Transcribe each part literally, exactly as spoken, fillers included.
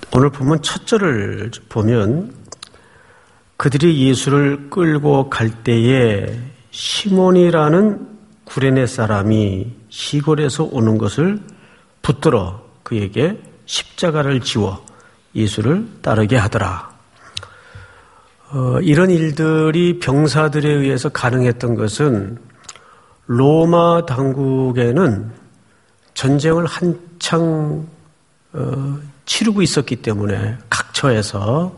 오늘 본문 첫 절을 보면 그들이 예수를 끌고 갈 때에 시몬이라는 구레네 사람이 시골에서 오는 것을 붙들어 그에게 십자가를 지워 예수를 따르게 하더라. 어, 이런 일들이 병사들에 의해서 가능했던 것은 로마 당국에는 전쟁을 한창 어, 치르고 있었기 때문에 각처에서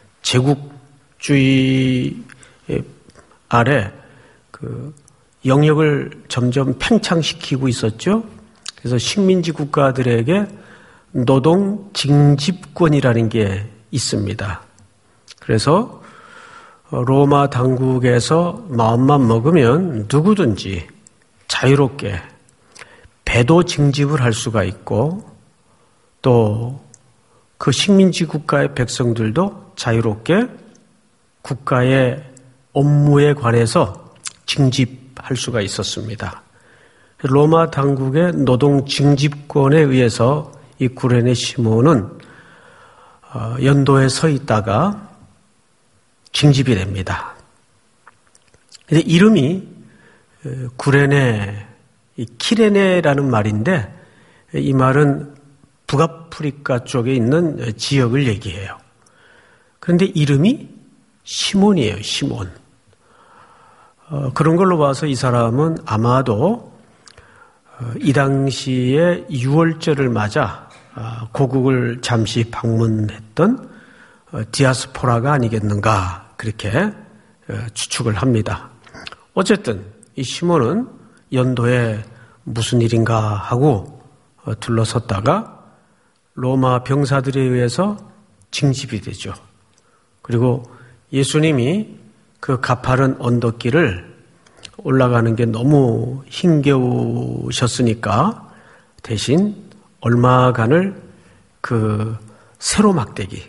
제국주의 아래 그 영역을 점점 팽창시키고 있었죠. 그래서 식민지 국가들에게 노동 징집권이라는 게 있습니다. 그래서 로마 당국에서 마음만 먹으면 누구든지 자유롭게 배도 징집을 할 수가 있고 또 그 식민지 국가의 백성들도 자유롭게 국가의 업무에 관해서 징집할 수가 있었습니다. 로마 당국의 노동 징집권에 의해서 이 구레네 시몬은 연도에 서 있다가 징집이 됩니다. 근데 이름이 구레네, 키레네라는 말인데 이 말은 북아프리카 쪽에 있는 지역을 얘기해요. 그런데 이름이 시몬이에요, 시몬. 어, 그런 걸로 봐서 이 사람은 아마도 어, 이 당시에 유월절을 맞아 어, 고국을 잠시 방문했던 어, 디아스포라가 아니겠는가 그렇게 어, 추측을 합니다. 어쨌든 이 시몬은 연도에 무슨 일인가 하고 어, 둘러섰다가 로마 병사들에 의해서 징집이 되죠. 그리고 예수님이 그 가파른 언덕길을 올라가는 게 너무 힘겨우셨으니까 대신 얼마간을 그 세로막대기와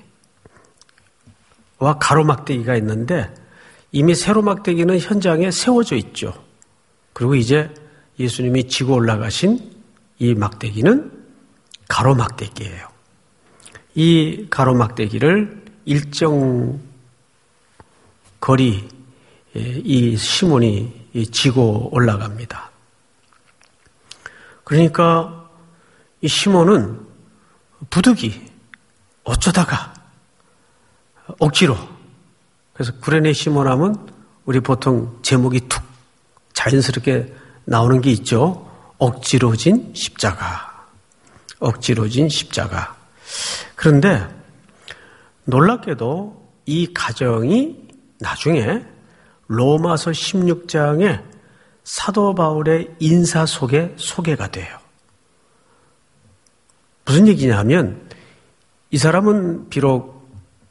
가로막대기가 있는데 이미 세로막대기는 현장에 세워져 있죠. 그리고 이제 예수님이 지고 올라가신 이 막대기는 가로막대기예요. 이 가로막대기를 일정 거리 이 시몬이 지고 올라갑니다. 그러니까 이 시몬은 부득이 어쩌다가 억지로 그래서 구레네 시몬 하면 우리 보통 제목이 툭 자연스럽게 나오는 게 있죠. 억지로 진 십자가. 억지로 진 십자가. 그런데 놀랍게도 이 가정이 나중에 로마서 십육 장에 사도 바울의 인사 속에 소개가 돼요. 무슨 얘기냐면 이 사람은 비록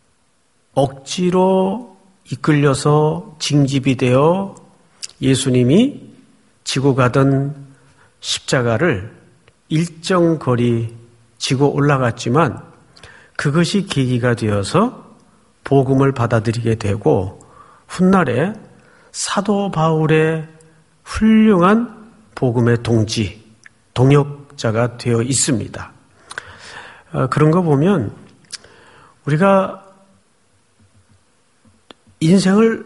억지로 이끌려서 징집이 되어 예수님이 지고 가던 십자가를 일정 거리 지고 올라갔지만 그것이 계기가 되어서 복음을 받아들이게 되고 훗날에 사도 바울의 훌륭한 복음의 동지, 동역자가 되어 있습니다. 그런 거 보면 우리가 인생을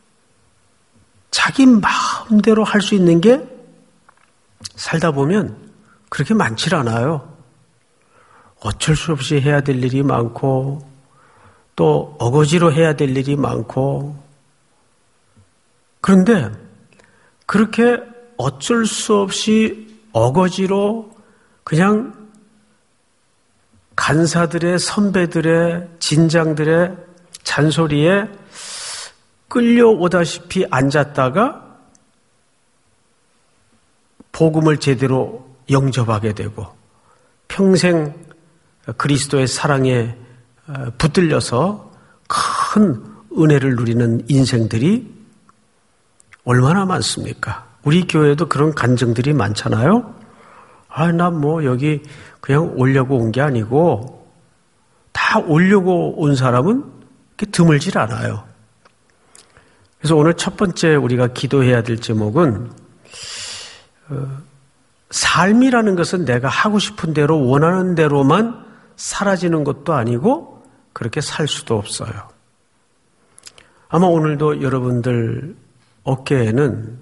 자기 마음대로 할 수 있는 게 살다 보면 그렇게 많지 않아요. 어쩔 수 없이 해야 될 일이 많고 또 어거지로 해야 될 일이 많고 그런데 그렇게 어쩔 수 없이 어거지로 그냥 간사들의 선배들의 진장들의 잔소리에 끌려오다시피 앉았다가 복음을 제대로 영접하게 되고 평생 그리스도의 사랑에 붙들려서 큰 은혜를 누리는 인생들이 얼마나 많습니까? 우리 교회도 그런 간증들이 많잖아요. 아, 나 뭐 여기 그냥 오려고 온 게 아니고 다 오려고 온 사람은 그렇게 드물질 않아요. 그래서 오늘 첫 번째 우리가 기도해야 될 제목은 어, 삶이라는 것은 내가 하고 싶은 대로 원하는 대로만 사라지는 것도 아니고 그렇게 살 수도 없어요. 아마 오늘도 여러분들 어깨에는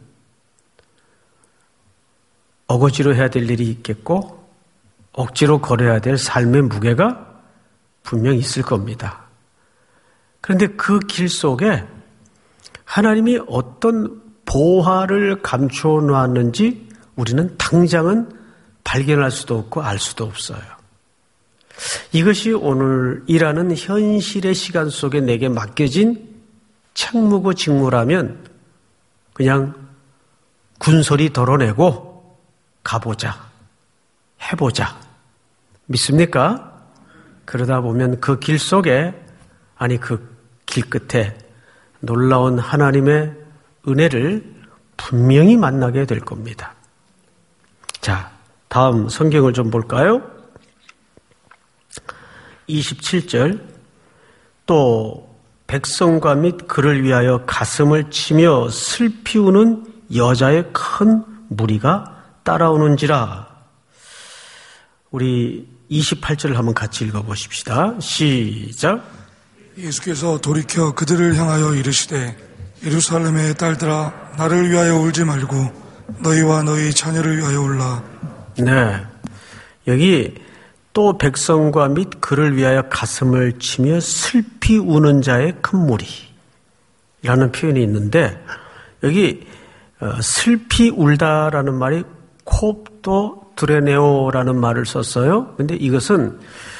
어거지로 해야 될 일이 있겠고 억지로 걸어야 될 삶의 무게가 분명 있을 겁니다. 그런데 그 길 속에 하나님이 어떤 보화를 감추어 놓았는지 우리는 당장은 발견할 수도 없고 알 수도 없어요. 이것이 오늘 일하는 현실의 시간 속에 내게 맡겨진 책무고 직무라면 그냥 군소리 덜어내고 가보자, 해보자. 믿습니까? 그러다 보면 그 길 속에, 아니 그 길 끝에 놀라운 하나님의 은혜를 분명히 만나게 될 겁니다. 자, 다음 성경을 좀 볼까요? 이십칠 절, 또 백성과 및 그를 위하여 가슴을 치며 슬피 우는 여자의 큰 무리가 따라오는지라. 우리 이십팔 절을 한번 같이 읽어보십시다. 시작. 예수께서 돌이켜 그들을 향하여 이르시되 예루살렘의 딸들아 나를 위하여 울지 말고 너희와 너희 자녀를 위하여 울라. 네, 여기 또 백성과 및 그를 위하여 가슴을 치며 슬피 우는 자의 큰 무리라는 표현이 있는데 여기 슬피 울다라는 말이 콥도 드레네오라는 말을 썼어요. 그런데 이것은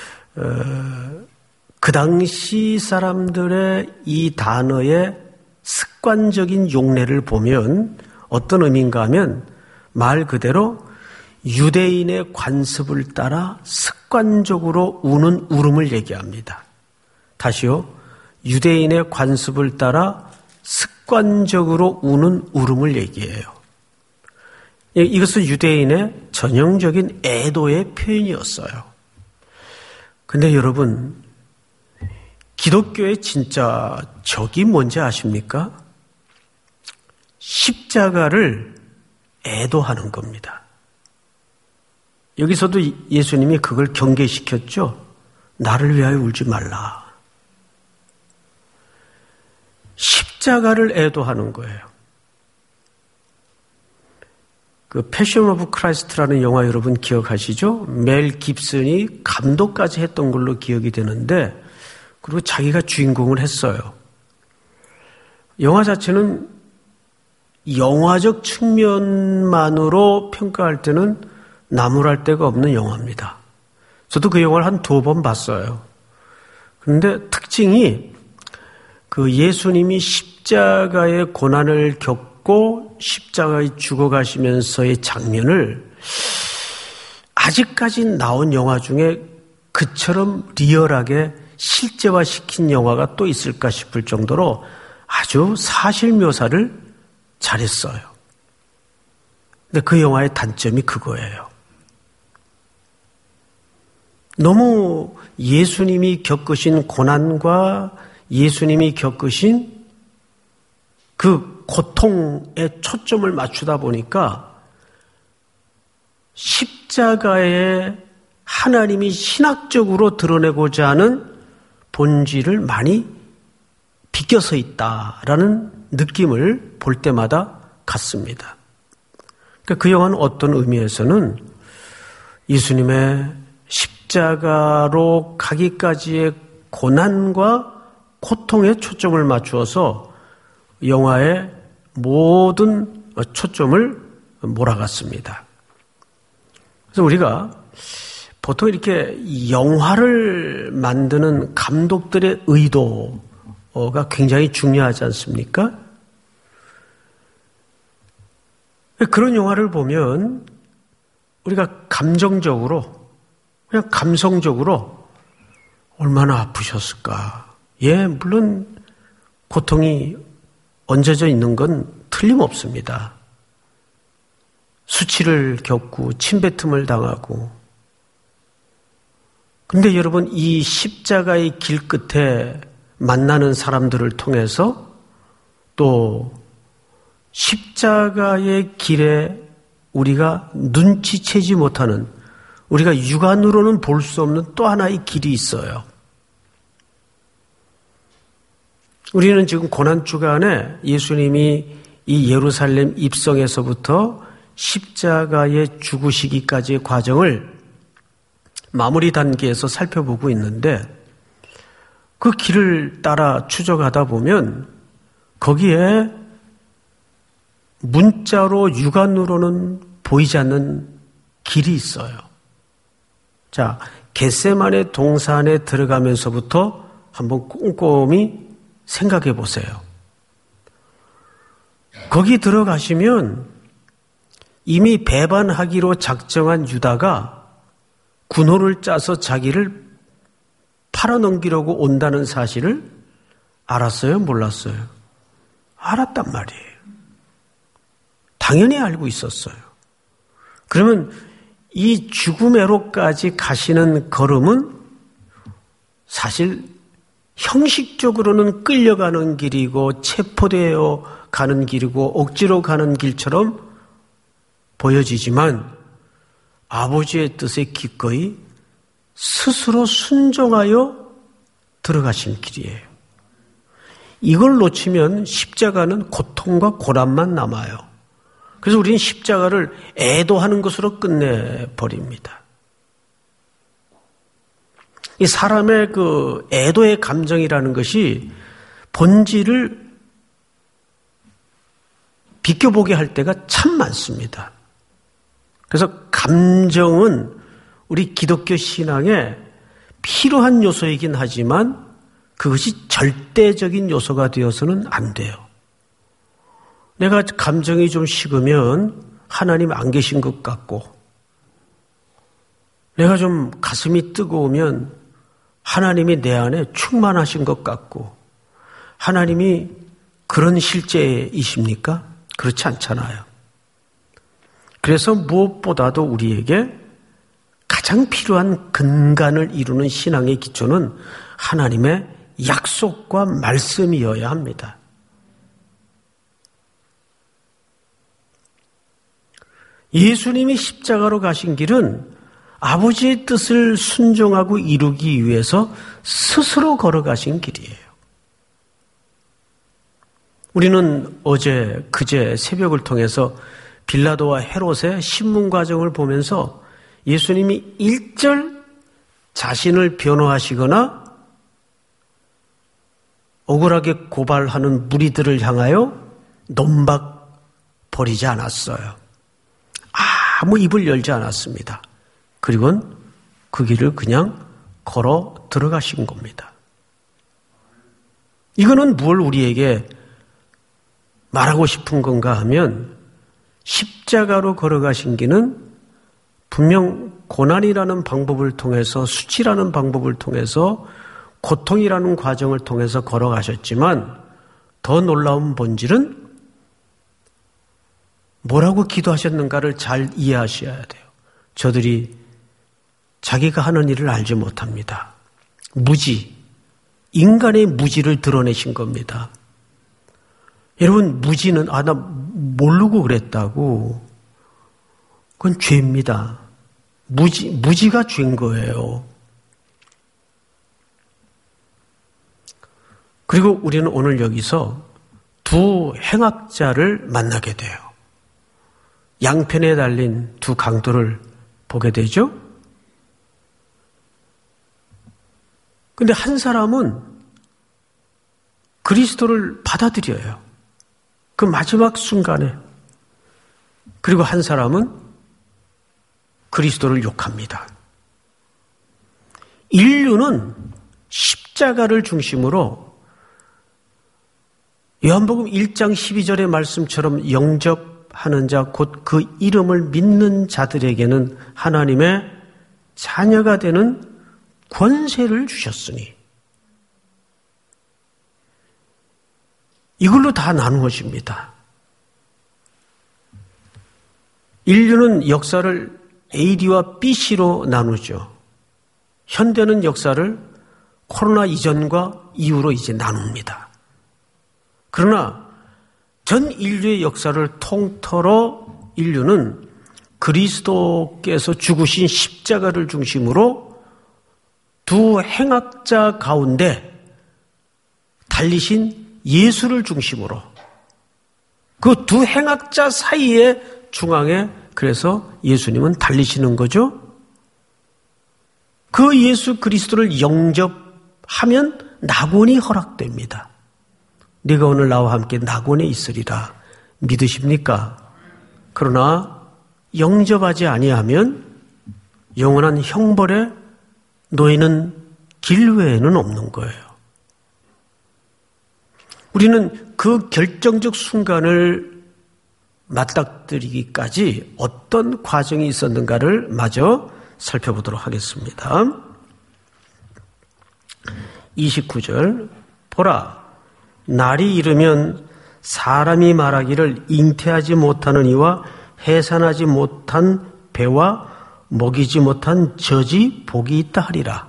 그 당시 사람들의 이 단어의 습관적인 용례를 보면 어떤 의미인가 하면 말 그대로 유대인의 관습을 따라 습관적으로 우는 울음을 얘기합니다. 다시요. 유대인의 관습을 따라 습관적으로 우는 울음을 얘기해요. 이것은 유대인의 전형적인 애도의 표현이었어요. 근데 여러분, 기독교의 진짜 적이 뭔지 아십니까? 십자가를 애도하는 겁니다. 여기서도 예수님이 그걸 경계시켰죠. 나를 위하여 울지 말라. 십자가를 애도하는 거예요. 그 패션 오브 크라이스트라는 영화 여러분 기억하시죠? 멜 깁슨이 감독까지 했던 걸로 기억이 되는데 그리고 자기가 주인공을 했어요. 영화 자체는 영화적 측면만으로 평가할 때는 나무랄 데가 없는 영화입니다. 저도 그 영화를 한 두 번 봤어요. 그런데 특징이 그 예수님이 십자가의 고난을 겪고 십자가에 죽어가시면서의 장면을 아직까지 나온 영화 중에 그처럼 리얼하게 실제화시킨 영화가 또 있을까 싶을 정도로 아주 사실 묘사를 잘했어요. 근데 그 영화의 단점이 그거예요. 너무 예수님이 겪으신 고난과 예수님이 겪으신 그 고통에 초점을 맞추다 보니까 십자가에 하나님이 신학적으로 드러내고자 하는 본질을 많이 비껴서 있다라는 느낌을 볼 때마다 갖습니다. 그러니까 그 영화는 어떤 의미에서는 예수님의 십자가로 가기까지의 고난과 고통에 초점을 맞추어서 영화의 모든 초점을 몰아갔습니다. 그래서 우리가 보통 이렇게 영화를 만드는 감독들의 의도가 굉장히 중요하지 않습니까? 그런 영화를 보면 우리가 감정적으로, 그냥 감성적으로 얼마나 아프셨을까. 예, 물론 고통이 얹어져 있는 건 틀림없습니다. 수치를 겪고 침뱉음을 당하고. 근데 여러분, 이 십자가의 길 끝에 만나는 사람들을 통해서 또 십자가의 길에 우리가 눈치채지 못하는 우리가 육안으로는 볼 수 없는 또 하나의 길이 있어요. 우리는 지금 고난주간에 예수님이 이 예루살렘 입성에서부터 십자가에 죽으시기까지의 과정을 마무리 단계에서 살펴보고 있는데 그 길을 따라 추적하다 보면 거기에 문자로 육안으로는 보이지 않는 길이 있어요. 자, 겟세마네 동산에 들어가면서부터 한번 꼼꼼히 생각해 보세요. 거기 들어가시면 이미 배반하기로 작정한 유다가 군호를 짜서 자기를 팔아넘기려고 온다는 사실을 알았어요? 몰랐어요? 알았단 말이에요. 당연히 알고 있었어요. 그러면 이 죽음애로까지 가시는 걸음은 사실 형식적으로는 끌려가는 길이고 체포되어 가는 길이고 억지로 가는 길처럼 보여지지만 아버지의 뜻에 기꺼이 스스로 순종하여 들어가신 길이에요. 이걸 놓치면 십자가는 고통과 고난만 남아요. 그래서 우리는 십자가를 애도하는 것으로 끝내버립니다. 이 사람의 그 애도의 감정이라는 것이 본질을 비껴보게 할 때가 참 많습니다. 그래서 감정은 우리 기독교 신앙에 필요한 요소이긴 하지만 그것이 절대적인 요소가 되어서는 안 돼요. 내가 감정이 좀 식으면 하나님 안 계신 것 같고, 내가 좀 가슴이 뜨거우면 하나님이 내 안에 충만하신 것 같고, 하나님이 그런 실제이십니까? 그렇지 않잖아요. 그래서 무엇보다도 우리에게 가장 필요한 근간을 이루는 신앙의 기초는 하나님의 약속과 말씀이어야 합니다. 예수님이 십자가로 가신 길은 아버지의 뜻을 순종하고 이루기 위해서 스스로 걸어가신 길이에요. 우리는 어제 그제 새벽을 통해서 빌라도와 헤롯의 신문 과정을 보면서 예수님이 일절 자신을 변호하시거나 억울하게 고발하는 무리들을 향하여 논박 벌이지 않았어요. 아무 입을 열지 않았습니다. 그리고는 그 길을 그냥 걸어 들어가신 겁니다. 이거는 뭘 우리에게 말하고 싶은 건가 하면 십자가로 걸어가신 길은 분명 고난이라는 방법을 통해서 수치라는 방법을 통해서 고통이라는 과정을 통해서 걸어가셨지만 더 놀라운 본질은 뭐라고 기도하셨는가를 잘 이해하셔야 돼요. 저들이 자기가 하는 일을 알지 못합니다. 무지, 인간의 무지를 드러내신 겁니다. 여러분, 무지는 아, 나 모르고 그랬다고. 그건 죄입니다. 무지, 무지가 죄인 거예요. 그리고 우리는 오늘 여기서 두 행악자를 만나게 돼요. 양편에 달린 두 강도를 보게 되죠. 근데 한 사람은 그리스도를 받아들여요. 그 마지막 순간에. 그리고 한 사람은 그리스도를 욕합니다. 인류는 십자가를 중심으로 요한복음 일 장 십이 절의 말씀처럼 영접하는 자, 곧 그 이름을 믿는 자들에게는 하나님의 자녀가 되는 권세를 주셨으니 이걸로 다 나누어집니다. 인류는 역사를 에이디와 비씨로 나누죠. 현대는 역사를 코로나 이전과 이후로 이제 나눕니다. 그러나 전 인류의 역사를 통틀어 인류는 그리스도께서 죽으신 십자가를 중심으로 두 행악자 가운데 달리신 예수를 중심으로 그 두 행악자 사이의 중앙에 그래서 예수님은 달리시는 거죠. 그 예수 그리스도를 영접하면 낙원이 허락됩니다. 네가 오늘 나와 함께 낙원에 있으리라. 믿으십니까? 그러나 영접하지 아니하면 영원한 형벌에 놓이는 길 외에는 없는 거예요. 우리는 그 결정적 순간을 맞닥뜨리기까지 어떤 과정이 있었는가를 마저 살펴보도록 하겠습니다. 이십구 절 보라 날이 이르면 사람이 말하기를 잉태하지 못하는 이와 해산하지 못한 배와 먹이지 못한 젖이 복이 있다 하리라.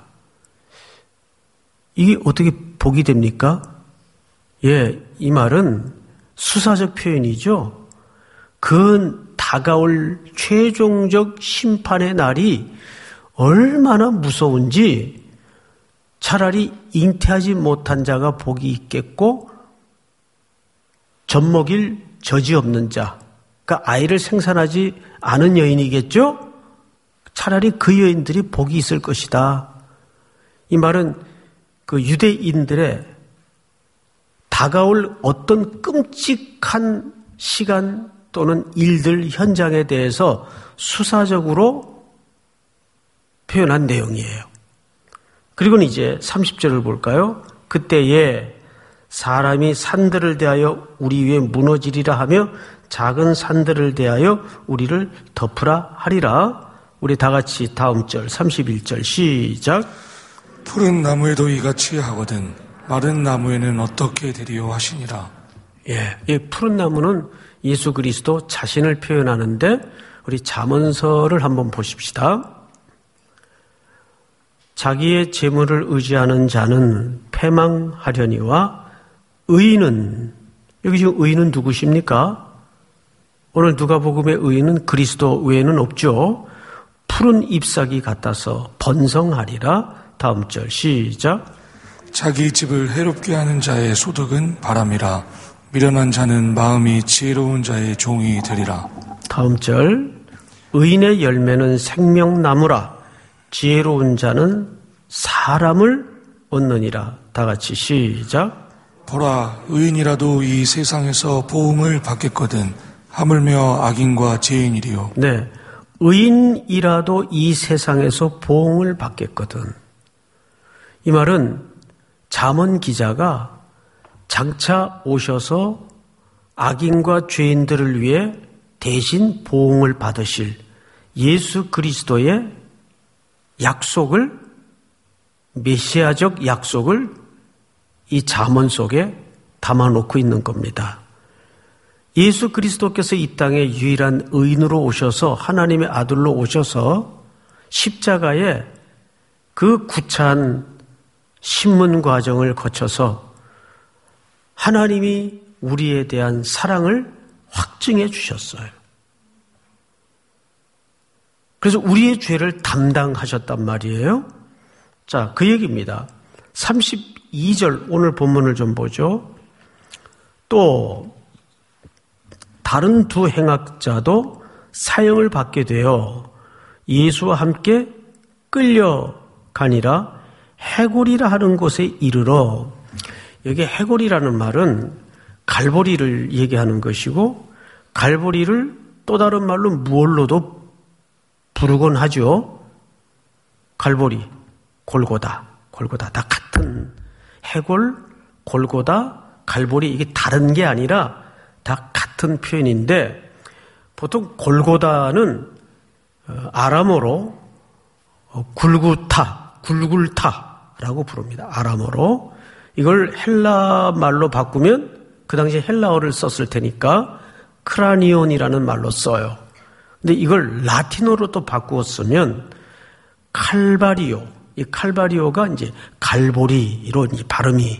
이게 어떻게 복이 됩니까? 예, 이 말은 수사적 표현이죠. 그 다가올 최종적 심판의 날이 얼마나 무서운지 차라리 잉태하지 못한 자가 복이 있겠고 젖 먹일 젖이 없는 자, 그러니까 아이를 생산하지 않은 여인이겠죠? 차라리 그 여인들이 복이 있을 것이다. 이 말은 그 유대인들의 다가올 어떤 끔찍한 시간 또는 일들, 현장에 대해서 수사적으로 표현한 내용이에요. 그리고는 이제 삼십 절을 볼까요? 그때에 사람이 산들을 대하여 우리 위에 무너지리라 하며 작은 산들을 대하여 우리를 덮으라 하리라. 우리 다 같이 다음 절 삼십일 절 시작. 푸른 나무에도 이같이 하거든 마른 나무에는 어떻게 되리요 하시니라. 예, 이 푸른 나무는 예수 그리스도 자신을 표현하는데 우리 잠언서를 한번 보십시다. 자기의 재물을 의지하는 자는 패망하려니와 의인은, 여기 지금 의인은 누구십니까? 오늘 누가복음의 의인은 그리스도 외에는 없죠. 푸른 잎사귀 같아서 번성하리라. 다음 절 시작. 자기 집을 해롭게 하는 자의 소득은 바람이라 미련한 자는 마음이 지혜로운 자의 종이 되리라. 다음 절 의인의 열매는 생명나무라 지혜로운 자는 사람을 얻느니라. 다 같이 시작. 보라 의인이라도 이 세상에서 보응을 받겠거든 하물며 악인과 죄인이리요. 네, 의인이라도 이 세상에서 보응을 받겠거든. 이 말은 잠언 기자가 장차 오셔서 악인과 죄인들을 위해 대신 보응을 받으실 예수 그리스도의 약속을, 메시아적 약속을 이 잠언 속에 담아놓고 있는 겁니다. 예수 그리스도께서 이 땅에 유일한 의인으로 오셔서 하나님의 아들로 오셔서 십자가에 그 구차한 신문 과정을 거쳐서 하나님이 우리에 대한 사랑을 확증해 주셨어요. 그래서 우리의 죄를 담당하셨단 말이에요. 자, 그 얘기입니다. 삼십이 절 오늘 본문을 좀 보죠. 또 다른 두 행악자도 사형을 받게 되어 예수와 함께 끌려가니라 해골이라 하는 곳에 이르러, 여기 해골이라는 말은 갈보리를 얘기하는 것이고 갈보리를 또 다른 말로 무얼로도 부르곤 하죠. 갈보리, 골고다, 골고다 다 같은, 해골, 골고다, 갈보리 이게 다른 게 아니라 다 같은 표현인데 보통 골고다는 아람어로 굴구타, 굴굴타라고 부릅니다. 아람어로. 이걸 헬라 말로 바꾸면 그 당시에 헬라어를 썼을 테니까 크라니온이라는 말로 써요. 근데 이걸 라틴어로 또 바꾸었으면 칼바리오, 이 칼바리오가 이제 갈보리로 이 발음이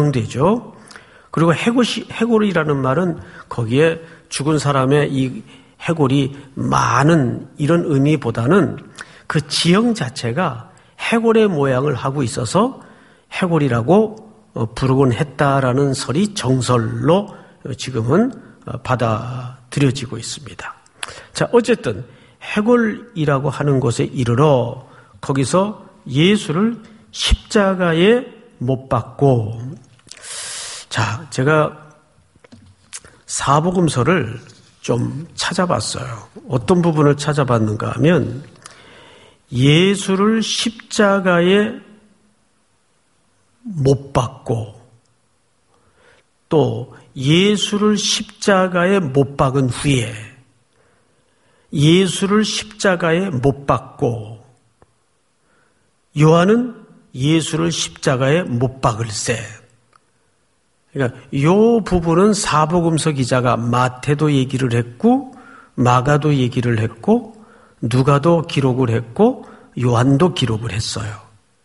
변형되죠. 그리고 해골이, 해골이라는 말은 거기에 죽은 사람의 이 해골이 많은 이런 의미보다는 그 지형 자체가 해골의 모양을 하고 있어서 해골이라고 부르곤 했다라는 설이 정설로 지금은 받아들여지고 있습니다. 자, 어쨌든 해골이라고 하는 곳에 이르러 거기서 예수를 십자가에 못 박고, 자, 제가 사복음서를 좀 찾아봤어요. 어떤 부분을 찾아봤는가 하면 예수를 십자가에 못 박고 또 예수를 십자가에 못 박은 후에 예수를 십자가에 못 박고 요한은 예수를 십자가에 못 박을세. 그러니까 이 부분은 사복음서 기자가 마태도 얘기를 했고 마가도 얘기를 했고 누가도 기록을 했고 요한도 기록을 했어요.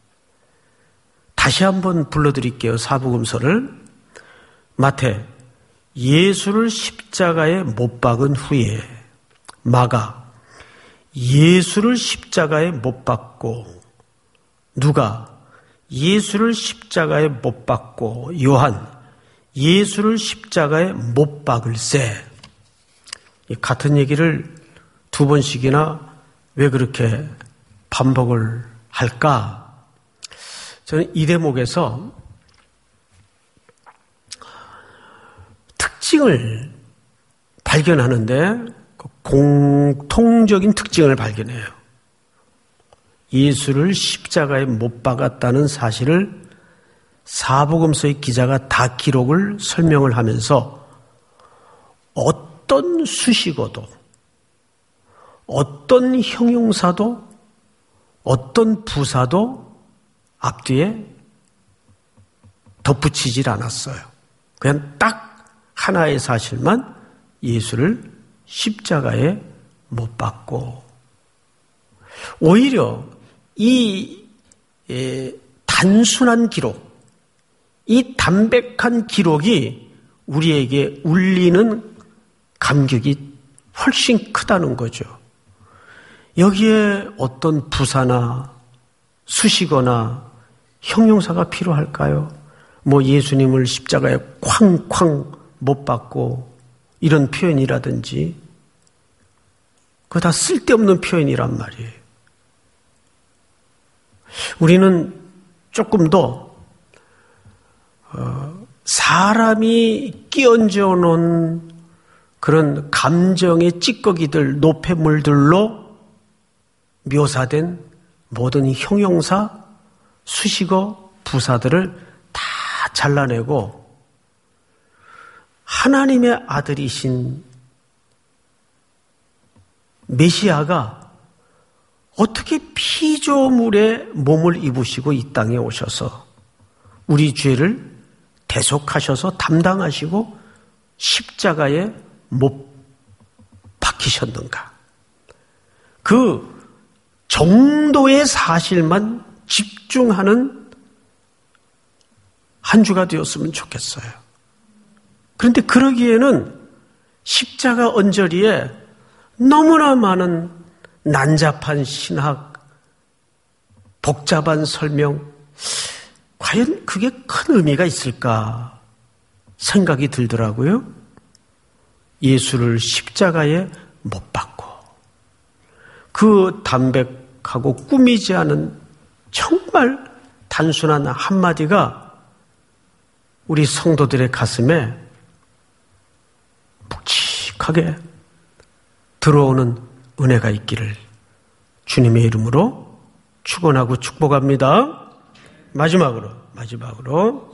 다시 한번 불러드릴게요. 사복음서를. 마태, 예수를 십자가에 못 박은 후에. 마가, 예수를 십자가에 못 박고. 누가, 예수를 십자가에 못 박고. 요한, 예수를 십자가에 못 박을세. 같은 얘기를 두 번씩이나 왜 그렇게 반복을 할까? 저는 이 대목에서 특징을 발견하는데 공통적인 특징을 발견해요. 예수를 십자가에 못 박았다는 사실을 사복음서의 기자가 다 기록을 설명을 하면서 어떤 수식어도 어떤 형용사도 어떤 부사도 앞뒤에 덧붙이질 않았어요. 그냥 딱 하나의 사실만 예수를 십자가에 못 박고 오히려 이 에, 단순한 기록, 이 담백한 기록이 우리에게 울리는 감격이 훨씬 크다는 거죠. 여기에 어떤 부사나 수식어나 형용사가 필요할까요? 뭐 예수님을 십자가에 쾅쾅 못 박고 이런 표현이라든지 그거 다 쓸데없는 표현이란 말이에요. 우리는 조금 더 어, 사람이 끼얹어 놓은 그런 감정의 찌꺼기들, 노폐물들로 묘사된 모든 형용사, 수식어, 부사들을 다 잘라내고 하나님의 아들이신 메시아가 어떻게 피조물의 몸을 입으시고 이 땅에 오셔서 우리 죄를 대속하셔서 담당하시고 십자가에 못 박히셨는가. 그 정도의 사실만 집중하는 한 주가 되었으면 좋겠어요. 그런데 그러기에는 십자가 언저리에 너무나 많은 난잡한 신학, 복잡한 설명, 과연 그게 큰 의미가 있을까 생각이 들더라고요. 예수를 십자가에 못 박고 그 담백하고 꾸미지 않은 정말 단순한 한마디가 우리 성도들의 가슴에 묵직하게 들어오는 은혜가 있기를 주님의 이름으로 축원하고 축복합니다. 마지막으로 마지막으로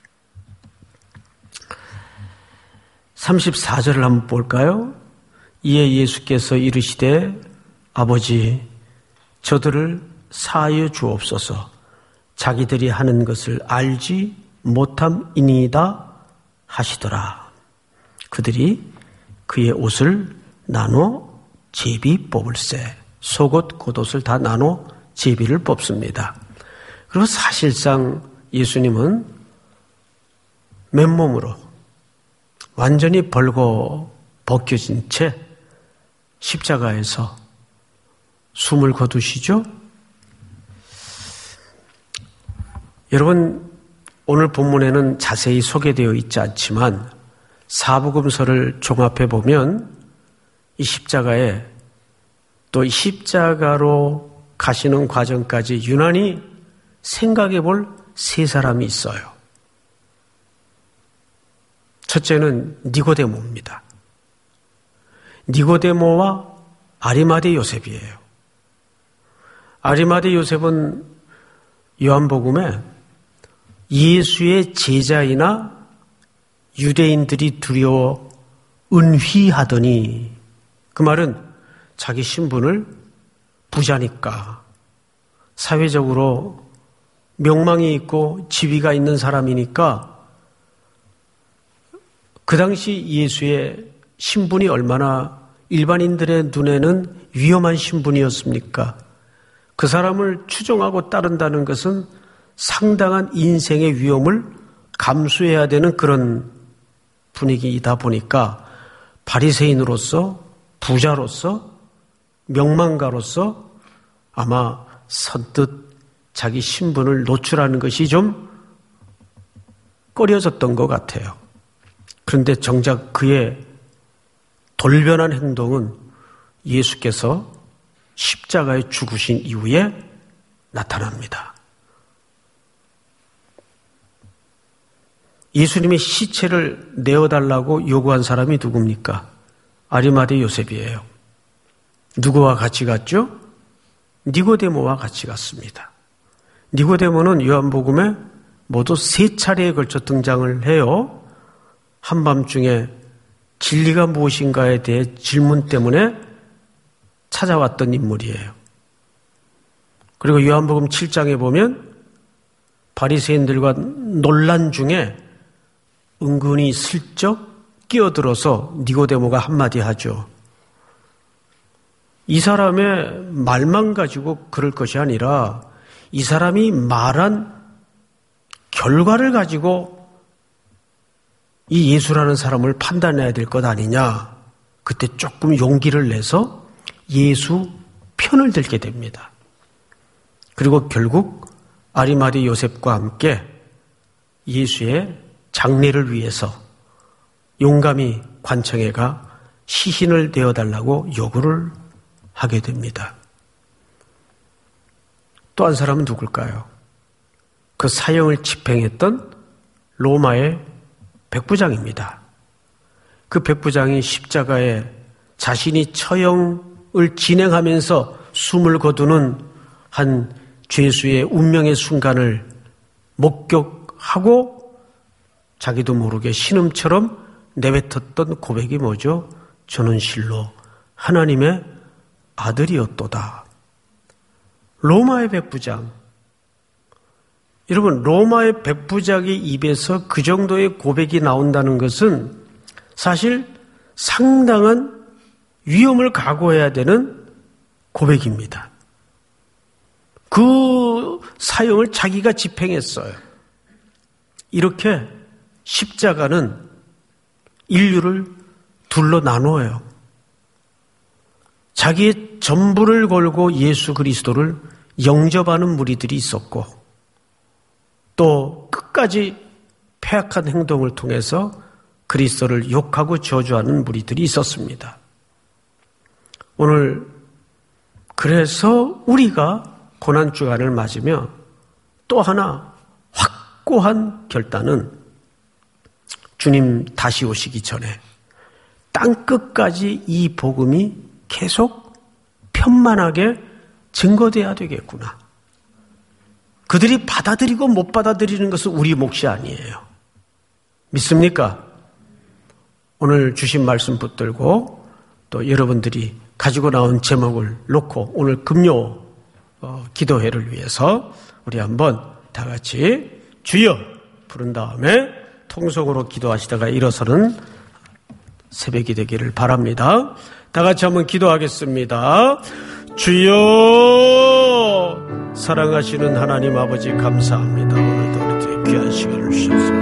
삼십사 절을 한번 볼까요? 이에 예수께서 이르시되 아버지 저들을 사하여 주옵소서. 자기들이 하는 것을 알지 못함이니이다 하시더라. 그들이 그의 옷을 나눠 제비 뽑을세. 속옷 겉옷을 다 나눠 제비를 뽑습니다. 그리고 사실상 예수님은 맨몸으로 완전히 벌거 벗겨진 채 십자가에서 숨을 거두시죠? 여러분, 오늘 본문에는 자세히 소개되어 있지 않지만 사복음서를 종합해 보면 이 십자가에 또 십자가로 가시는 과정까지 유난히 생각해 볼 세 사람이 있어요. 첫째는 니고데모입니다. 니고데모와 아리마대 요셉이에요. 아리마대 요셉은 요한복음에 예수의 제자이나 유대인들이 두려워 은휘하더니, 그 말은 자기 신분을 부자니까 사회적으로 명망이 있고 지위가 있는 사람이니까 그 당시 예수의 신분이 얼마나 일반인들의 눈에는 위험한 신분이었습니까? 그 사람을 추종하고 따른다는 것은 상당한 인생의 위험을 감수해야 되는 그런 분위기이다 보니까 바리새인으로서, 부자로서, 명망가로서 아마 선뜻 자기 신분을 노출하는 것이 좀 꺼려졌던 것 같아요. 그런데 정작 그의 돌변한 행동은 예수께서 십자가에 죽으신 이후에 나타납니다. 예수님의 시체를 내어달라고 요구한 사람이 누굽니까? 아리마대 요셉이에요. 누구와 같이 갔죠? 니고데모와 같이 갔습니다. 니고데모는 요한복음에 모두 세 차례에 걸쳐 등장을 해요. 한밤중에 진리가 무엇인가에 대해 질문 때문에 찾아왔던 인물이에요. 그리고 요한복음 칠 장에 보면 바리새인들과 논란 중에 은근히 슬쩍 끼어들어서 니고데모가 한마디 하죠. 이 사람의 말만 가지고 그럴 것이 아니라 이 사람이 말한 결과를 가지고 이 예수라는 사람을 판단해야 될 것 아니냐. 그때 조금 용기를 내서 예수 편을 들게 됩니다. 그리고 결국 아리마대 요셉과 함께 예수의 장례를 위해서 용감히 관청에 가 시신을 내어달라고 요구를 하게 됩니다. 또 한 사람은 누굴까요? 그 사형을 집행했던 로마의 백부장입니다. 그 백부장이 십자가에 자신이 처형을 진행하면서 숨을 거두는 한 죄수의 운명의 순간을 목격하고 자기도 모르게 신음처럼 내뱉었던 고백이 뭐죠? 저는 실로 하나님의 아들이었도다. 로마의 백부장. 여러분, 로마의 백부장의 입에서 그 정도의 고백이 나온다는 것은 사실 상당한 위험을 각오해야 되는 고백입니다. 그 사형을 자기가 집행했어요. 이렇게 십자가는 인류를 둘로 나누어요. 자기의 전부를 걸고 예수 그리스도를 영접하는 무리들이 있었고, 또 끝까지 패악한 행동을 통해서 그리스도를 욕하고 저주하는 무리들이 있었습니다. 오늘 그래서 우리가 고난주간을 맞으며 또 하나 확고한 결단은 주님 다시 오시기 전에 땅끝까지 이 복음이 계속 편만하게 증거돼야 되겠구나. 그들이 받아들이고 못 받아들이는 것은 우리 몫이 아니에요. 믿습니까? 오늘 주신 말씀 붙들고 또 여러분들이 가지고 나온 제목을 놓고 오늘 금요 어, 기도회를 위해서 우리 한번 다 같이 주여 부른 다음에 통성으로 기도하시다가 일어서는 새벽이 되기를 바랍니다. 다 같이 한번 기도하겠습니다. 주여, 사랑하시는 하나님 아버지 감사합니다. 오늘도 우리들의 귀한 시간을 주셔서